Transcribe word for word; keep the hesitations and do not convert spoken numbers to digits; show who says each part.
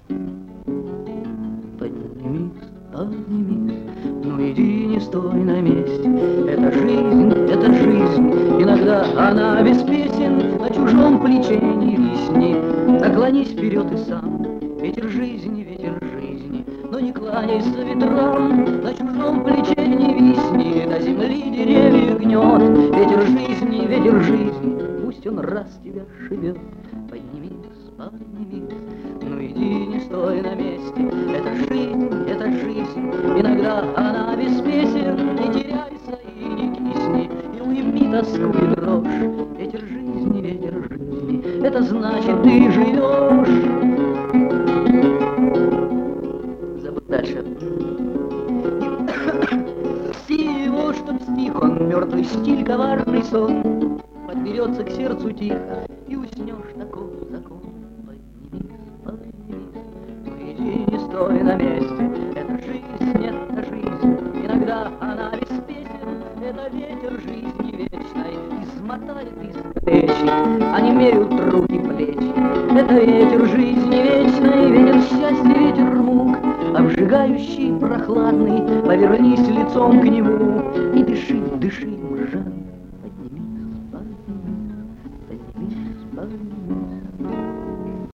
Speaker 1: Поднимись, поднимись, ну иди, не стой на месте. Это жизнь, это жизнь, иногда она без песен. На чужом плече не висни, наклонись вперед и сам. Ветер жизни, ветер жизни, но не кланяйся ветрам. На чужом плече не висни, до земли деревья гнет. Ветер жизни, ветер жизни, пусть он раз тебя шибет. Поднимись, поднимись, ну иди, не стой на месте. Это жизнь, это жизнь, иногда она без песен. Не теряйся и не кисни, и уйми тоску и дрожь. Ветер жизни, ветер жизни, это значит, ты живешь. Забыл дальше. Всего, чтоб стих он, мертвый стиль, коварный сон, подберется к сердцу тихо, и уснешь таков закон. Поднимись, поднимись, ну иди, не стой на месте. Это жизнь, это жизнь, иногда она без песен. Это ветер жизни вечной, измотает, искалечит, онемеют руки, плечи. Это ветер жизни вечной, ветер счастья, ветер мук, обжигающий, прохладный, повернись лицом к нему.